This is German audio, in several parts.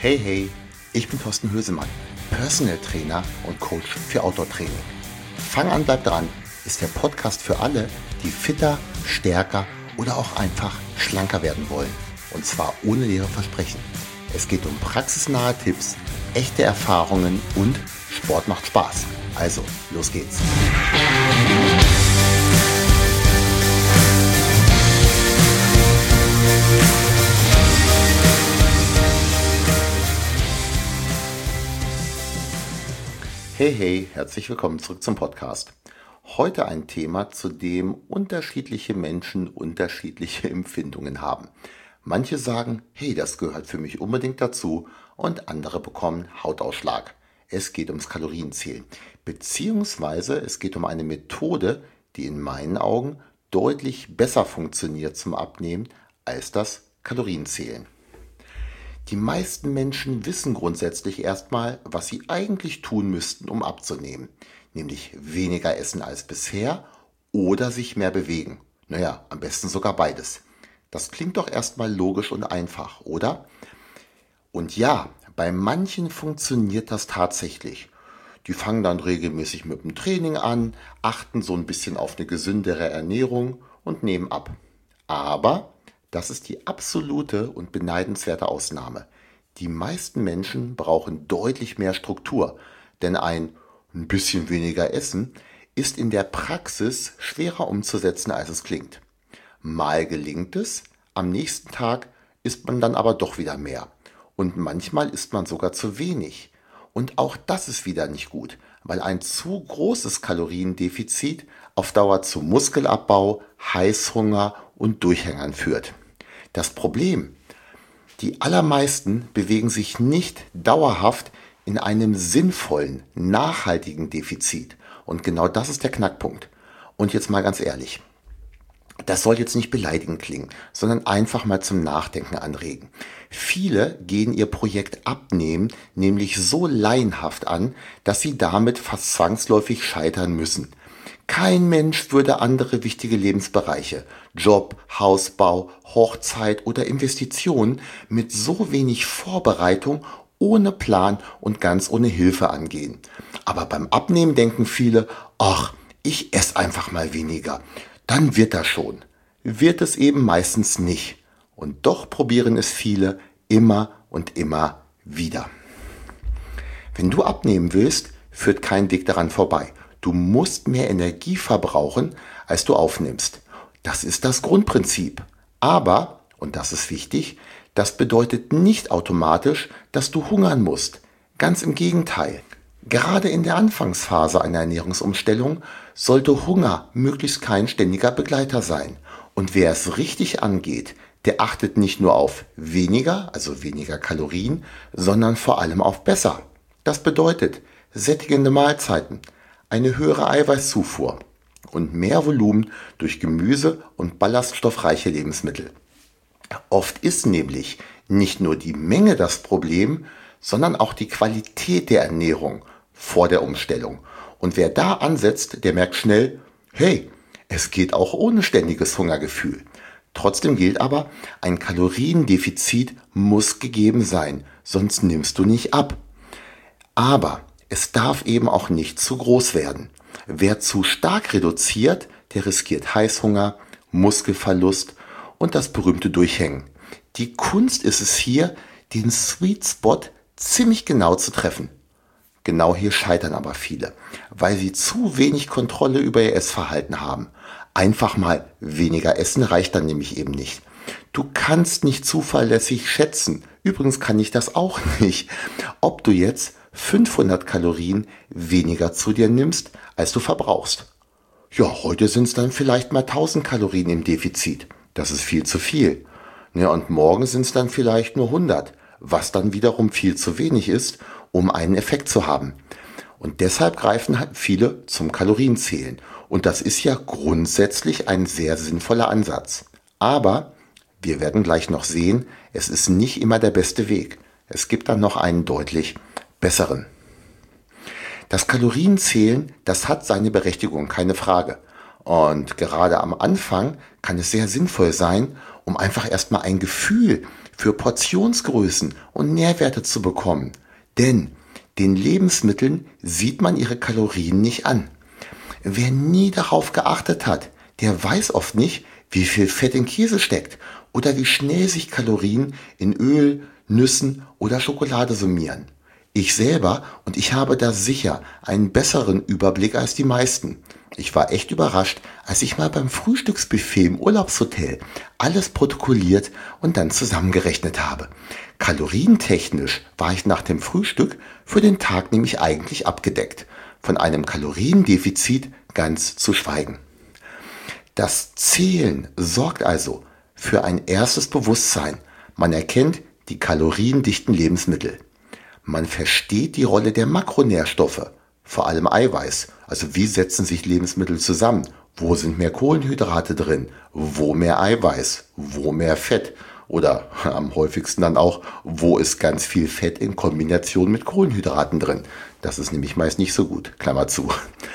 Hey, hey, ich bin Thorsten Hösemann, Personal Trainer und Coach für Outdoor-Training. Fang an, bleib dran ist der Podcast für alle, die fitter, stärker oder auch einfach schlanker werden wollen. Und zwar ohne leere Versprechen. Es geht um praxisnahe Tipps, echte Erfahrungen und Sport macht Spaß. Also, los geht's. Hey, hey, herzlich willkommen zurück zum Podcast. Heute ein Thema, zu dem unterschiedliche Menschen unterschiedliche Empfindungen haben. Manche sagen, hey, das gehört für mich unbedingt dazu, und andere bekommen Hautausschlag. Es geht ums Kalorienzählen, beziehungsweise es geht um eine Methode, die in meinen Augen deutlich besser funktioniert zum Abnehmen als das Kalorienzählen. Die meisten Menschen wissen grundsätzlich erstmal, was sie eigentlich tun müssten, um abzunehmen. Nämlich weniger essen als bisher oder sich mehr bewegen. Naja, am besten sogar beides. Das klingt doch erstmal logisch und einfach, oder? Und ja, bei manchen funktioniert das tatsächlich. Die fangen dann regelmäßig mit dem Training an, achten so ein bisschen auf eine gesündere Ernährung und nehmen ab. Aber das ist die absolute und beneidenswerte Ausnahme. Die meisten Menschen brauchen deutlich mehr Struktur, denn ein bisschen weniger Essen ist in der Praxis schwerer umzusetzen, als es klingt. Mal gelingt es, am nächsten Tag isst man dann aber doch wieder mehr. Und manchmal isst man sogar zu wenig. Und auch das ist wieder nicht gut, weil ein zu großes Kaloriendefizit auf Dauer zu Muskelabbau, Heißhunger und Durchhängern führt. Das Problem: Die allermeisten bewegen sich nicht dauerhaft in einem sinnvollen, nachhaltigen Defizit. Und genau das ist der Knackpunkt. Und jetzt mal ganz ehrlich, das soll jetzt nicht beleidigend klingen, sondern einfach mal zum Nachdenken anregen. Viele gehen ihr Projekt Abnehmen nämlich so laienhaft an, dass sie damit fast zwangsläufig scheitern müssen. Kein Mensch würde andere wichtige Lebensbereiche, Job, Hausbau, Hochzeit oder Investitionen mit so wenig Vorbereitung, ohne Plan und ganz ohne Hilfe angehen. Aber beim Abnehmen denken viele, ach, ich esse einfach mal weniger, dann wird das schon. Wird es eben meistens nicht. Und doch probieren es viele immer und immer wieder. Wenn du abnehmen willst, führt kein Weg daran vorbei. Du musst mehr Energie verbrauchen, als du aufnimmst. Das ist das Grundprinzip. Aber, und das ist wichtig, das bedeutet nicht automatisch, dass du hungern musst. Ganz im Gegenteil. Gerade in der Anfangsphase einer Ernährungsumstellung sollte Hunger möglichst kein ständiger Begleiter sein. Und wer es richtig angeht, der achtet nicht nur auf weniger, also weniger Kalorien, sondern vor allem auf besser. Das bedeutet sättigende Mahlzeiten, eine höhere Eiweißzufuhr und mehr Volumen durch Gemüse und ballaststoffreiche Lebensmittel. Oft ist nämlich nicht nur die Menge das Problem, sondern auch die Qualität der Ernährung vor der Umstellung. Und wer da ansetzt, der merkt schnell, hey, es geht auch ohne ständiges Hungergefühl. Trotzdem gilt aber, ein Kaloriendefizit muss gegeben sein, sonst nimmst du nicht ab. Aber es darf eben auch nicht zu groß werden. Wer zu stark reduziert, der riskiert Heißhunger, Muskelverlust und das berühmte Durchhängen. Die Kunst ist es hier, den Sweet Spot ziemlich genau zu treffen. Genau hier scheitern aber viele, weil sie zu wenig Kontrolle über ihr Essverhalten haben. Einfach mal weniger essen reicht dann nämlich eben nicht. Du kannst nicht zuverlässig schätzen, übrigens kann ich das auch nicht, ob du jetzt 500 Kalorien weniger zu dir nimmst, als du verbrauchst. Ja, heute sind es dann vielleicht mal 1000 Kalorien im Defizit. Das ist viel zu viel. Ja, und morgen sind es dann vielleicht nur 100, was dann wiederum viel zu wenig ist, um einen Effekt zu haben. Und deshalb greifen halt viele zum Kalorienzählen. Und das ist ja grundsätzlich ein sehr sinnvoller Ansatz. Aber wir werden gleich noch sehen, es ist nicht immer der beste Weg. Es gibt dann noch einen deutlich besseren. Das Kalorienzählen, das hat seine Berechtigung, keine Frage. Und gerade am Anfang kann es sehr sinnvoll sein, um einfach erstmal ein Gefühl für Portionsgrößen und Nährwerte zu bekommen. Denn den Lebensmitteln sieht man ihre Kalorien nicht an. Wer nie darauf geachtet hat, der weiß oft nicht, wie viel Fett in Käse steckt oder wie schnell sich Kalorien in Öl, Nüssen oder Schokolade summieren. Ich selber und ich habe da sicher einen besseren Überblick als die meisten. Ich war echt überrascht, als ich mal beim Frühstücksbuffet im Urlaubshotel alles protokolliert und dann zusammengerechnet habe. Kalorientechnisch war ich nach dem Frühstück für den Tag nämlich eigentlich abgedeckt. Von einem Kaloriendefizit ganz zu schweigen. Das Zählen sorgt also für ein erstes Bewusstsein. Man erkennt die kaloriendichten Lebensmittel. Man versteht die Rolle der Makronährstoffe, vor allem Eiweiß. Also wie setzen sich Lebensmittel zusammen? Wo sind mehr Kohlenhydrate drin? Wo mehr Eiweiß? Wo mehr Fett? Oder am häufigsten dann auch, wo ist ganz viel Fett in Kombination mit Kohlenhydraten drin? Das ist nämlich meist nicht so gut, Klammer zu.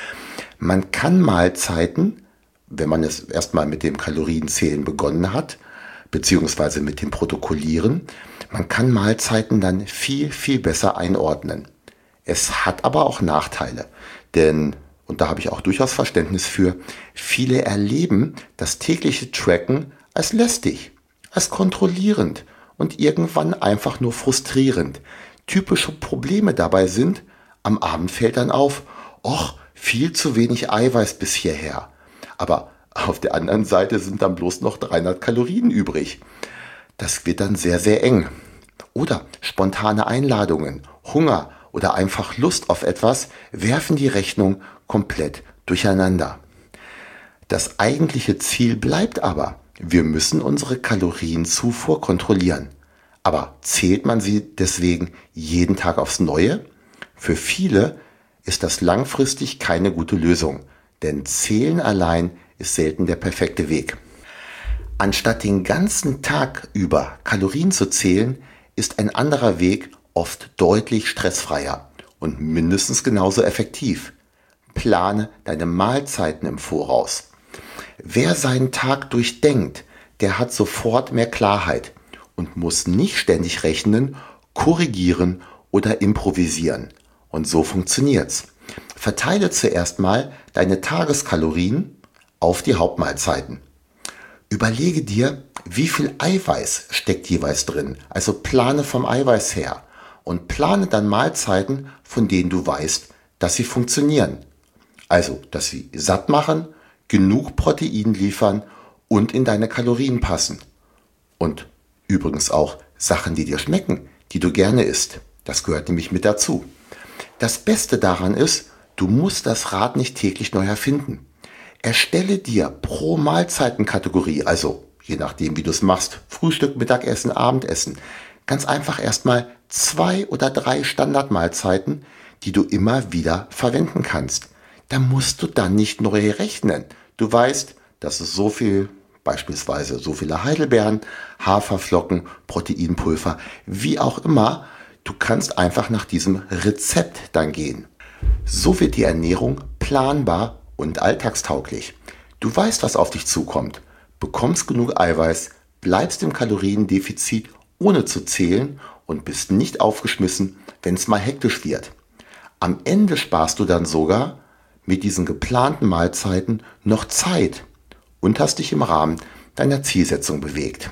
Man kann Mahlzeiten, wenn man es erstmal mit dem Kalorienzählen begonnen hat, beziehungsweise mit dem Protokollieren, man kann Mahlzeiten dann viel, viel besser einordnen. Es hat aber auch Nachteile, denn, und da habe ich auch durchaus Verständnis für, viele erleben das tägliche Tracken als lästig, als kontrollierend und irgendwann einfach nur frustrierend. Typische Probleme dabei sind, am Abend fällt dann auf, och, viel zu wenig Eiweiß bis hierher. Aber auf der anderen Seite sind dann bloß noch 300 Kalorien übrig. Das wird dann sehr, sehr eng. Oder spontane Einladungen, Hunger oder einfach Lust auf etwas werfen die Rechnung komplett durcheinander. Das eigentliche Ziel bleibt aber, wir müssen unsere Kalorienzufuhr kontrollieren. Aber zählt man sie deswegen jeden Tag aufs Neue? Für viele ist das langfristig keine gute Lösung, denn Zählen allein ist selten der perfekte Weg. Anstatt den ganzen Tag über Kalorien zu zählen, ist ein anderer Weg oft deutlich stressfreier und mindestens genauso effektiv. Plane deine Mahlzeiten im Voraus. Wer seinen Tag durchdenkt, der hat sofort mehr Klarheit und muss nicht ständig rechnen, korrigieren oder improvisieren. Und so funktioniert's. Verteile zuerst mal deine Tageskalorien auf die Hauptmahlzeiten. Überlege dir, wie viel Eiweiß steckt jeweils drin. Also plane vom Eiweiß her und plane dann Mahlzeiten, von denen du weißt, dass sie funktionieren. Also, dass sie satt machen, genug Protein liefern und in deine Kalorien passen. Und übrigens auch Sachen, die dir schmecken, die du gerne isst. Das gehört nämlich mit dazu. Das Beste daran ist, du musst das Rad nicht täglich neu erfinden. Erstelle dir pro Mahlzeitenkategorie, also je nachdem wie du es machst, Frühstück, Mittagessen, Abendessen, ganz einfach erstmal 2 oder 3 Standardmahlzeiten, die du immer wieder verwenden kannst. Da musst du dann nicht neu rechnen. Du weißt, dass es so viel, beispielsweise so viele Heidelbeeren, Haferflocken, Proteinpulver, wie auch immer, du kannst einfach nach diesem Rezept dann gehen. So wird die Ernährung planbar und alltagstauglich. Du weißt, was auf dich zukommt, bekommst genug Eiweiß, bleibst im Kaloriendefizit ohne zu zählen und bist nicht aufgeschmissen, wenn es mal hektisch wird. Am Ende sparst du dann sogar mit diesen geplanten Mahlzeiten noch Zeit und hast dich im Rahmen deiner Zielsetzung bewegt.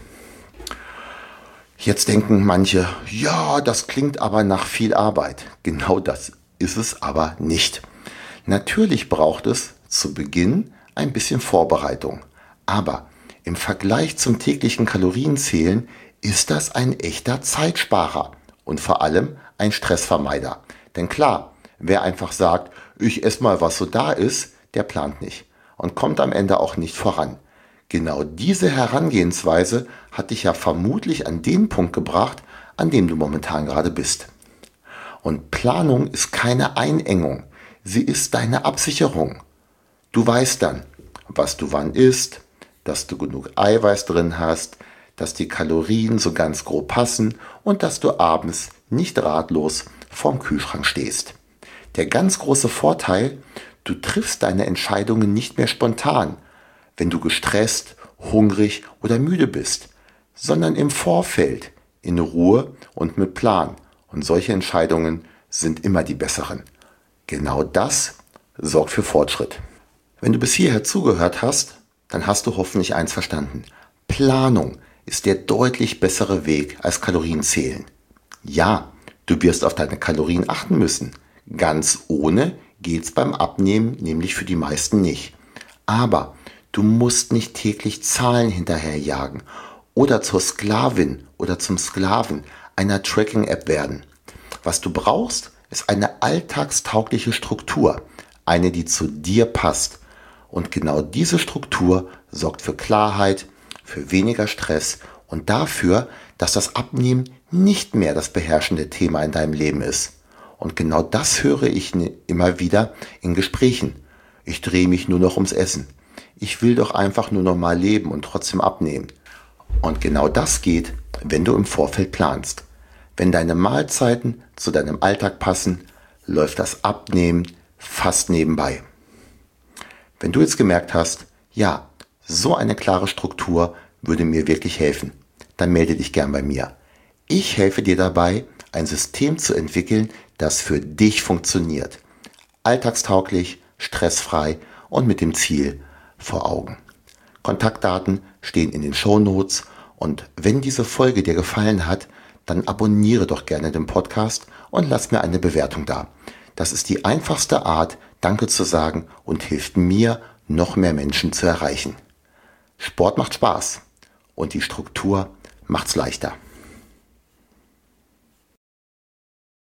Jetzt denken manche, ja, das klingt aber nach viel Arbeit. Genau das ist es aber nicht. Natürlich braucht es zu Beginn ein bisschen Vorbereitung, aber im Vergleich zum täglichen Kalorienzählen ist das ein echter Zeitsparer und vor allem ein Stressvermeider. Denn klar, wer einfach sagt, ich esse mal, was so da ist, der plant nicht und kommt am Ende auch nicht voran. Genau diese Herangehensweise hat dich ja vermutlich an den Punkt gebracht, an dem du momentan gerade bist. Und Planung ist keine Einengung, sie ist deine Absicherung. Du weißt dann, was du wann isst, dass du genug Eiweiß drin hast, dass die Kalorien so ganz grob passen und dass du abends nicht ratlos vorm Kühlschrank stehst. Der ganz große Vorteil, du triffst deine Entscheidungen nicht mehr spontan, wenn du gestresst, hungrig oder müde bist, sondern im Vorfeld in Ruhe und mit Plan. Und solche Entscheidungen sind immer die besseren. Genau das sorgt für Fortschritt. Wenn du bis hierher zugehört hast, dann hast du hoffentlich eins verstanden. Planung ist der deutlich bessere Weg als Kalorien zählen. Ja, du wirst auf deine Kalorien achten müssen. Ganz ohne geht's beim Abnehmen nämlich für die meisten nicht. Aber du musst nicht täglich Zahlen hinterherjagen oder zur Sklavin oder zum Sklaven einer Tracking-App werden. Was du brauchst, ist eine alltagstaugliche Struktur, eine, die zu dir passt. Und genau diese Struktur sorgt für Klarheit, für weniger Stress und dafür, dass das Abnehmen nicht mehr das beherrschende Thema in deinem Leben ist. Und genau das höre ich immer wieder in Gesprächen. Ich drehe mich nur noch ums Essen. Ich will doch einfach nur noch mal leben und trotzdem abnehmen. Und genau das geht, wenn du im Vorfeld planst. Wenn deine Mahlzeiten zu deinem Alltag passen, läuft das Abnehmen fast nebenbei. Wenn du jetzt gemerkt hast, ja, so eine klare Struktur würde mir wirklich helfen, dann melde dich gern bei mir. Ich helfe dir dabei, ein System zu entwickeln, das für dich funktioniert. Alltagstauglich, stressfrei und mit dem Ziel vor Augen. Kontaktdaten stehen in den Shownotes und wenn diese Folge dir gefallen hat, dann abonniere doch gerne den Podcast und lass mir eine Bewertung da. Das ist die einfachste Art, Danke zu sagen und hilft mir, noch mehr Menschen zu erreichen. Sport macht Spaß und die Struktur macht's leichter.